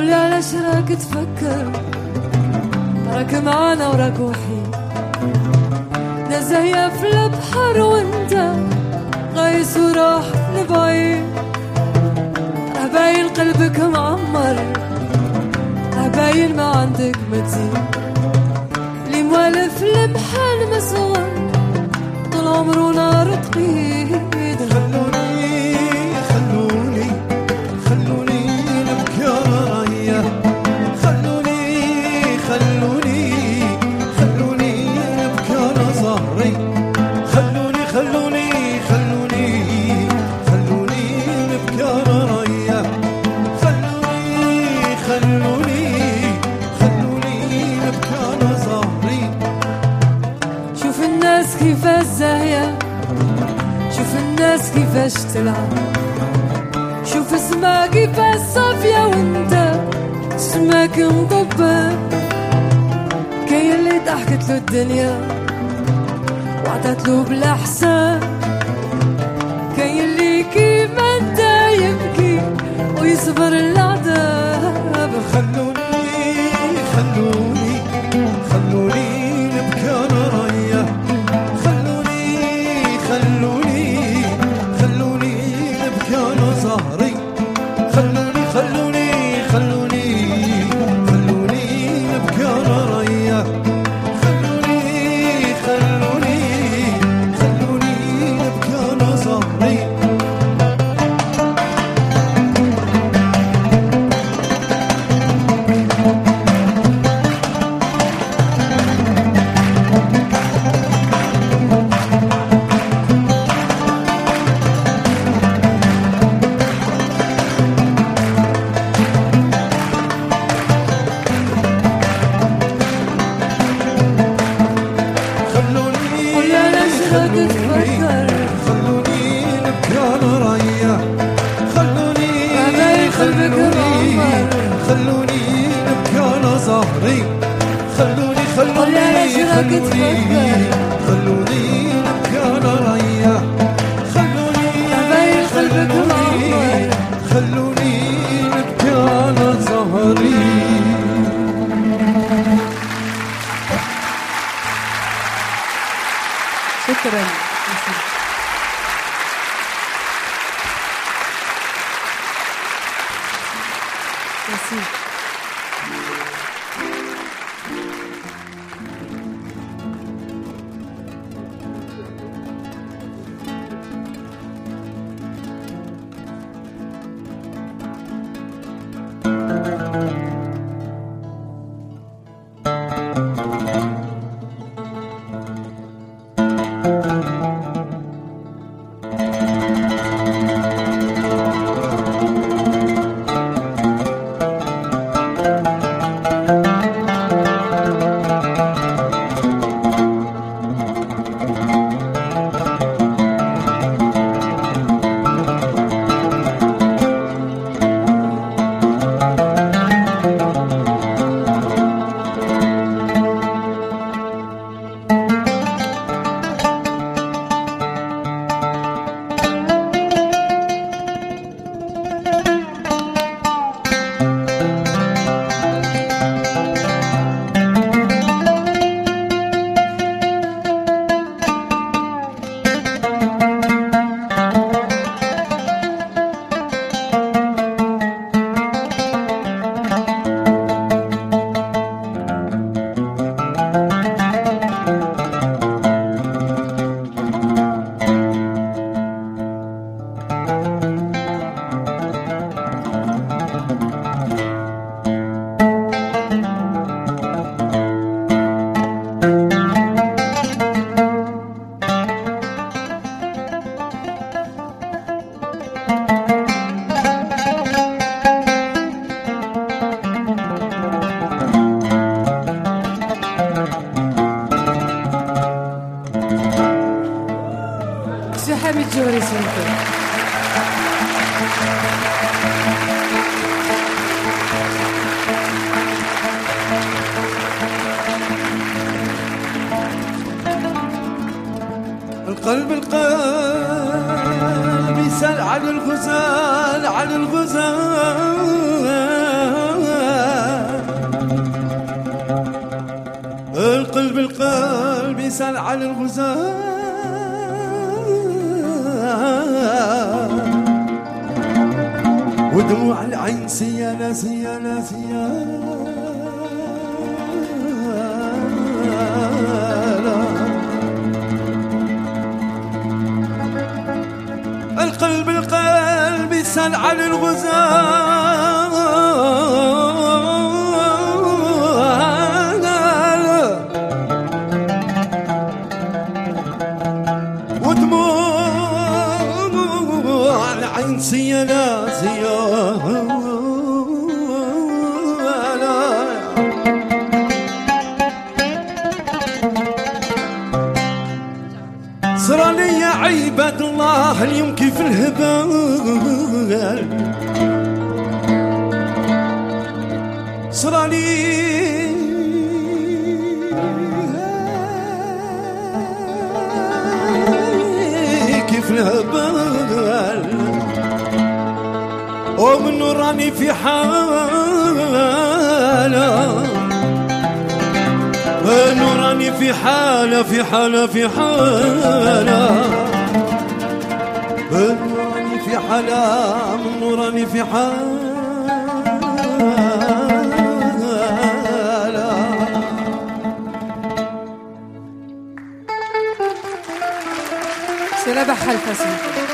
قولي علاش راك تفكر راك معانا وراك وحيد، نزايا في البحر وانت غايس وراح لبعيد. راه باين قلبك معمر، راه باين ما عندك متين، اللي موالف المحال مسغر طول عمره نار تقيد. خلوني نبكي رايا، خلوني نبكي على ظهري، خلوني نبكي على رايا، خلوني نبكي على ظهري. شوف الناس كيفاش زاهية، شوف الناس كيفاش تلعب، شوف اسمها كيفاش صافية وانت اسمك مضبب. كاين اللي ضحكت له الدنيا وعطات له بلا حساب، كاين اللي كيما انت يبكي ويصبر العذاب. خلوني نبكي على رايا، خلوني نبكي على ظهري، خلوني نبكي على رايا، خلوني نبكي على ظهري. خلوني نبكي على ظهري، خلوني نبكي على رايا، خلوني نبكي على ظهري. شكرا. حميد جوري سميتو. القلب يسال على الغزال، على الغزال بيسأل عن الغزال ودموع العين سيالة سيالة سيالة القلب يسأل عن الغزال ودموع العين سيالة سيالة صار لي يا عباد الله اليوم كيف الهبال صار لي كيف الهبال ومن راني في حالة نوراني في حالة في حالة في حالة نوراني في حالة نوراني في حالة سلام بحال فاسم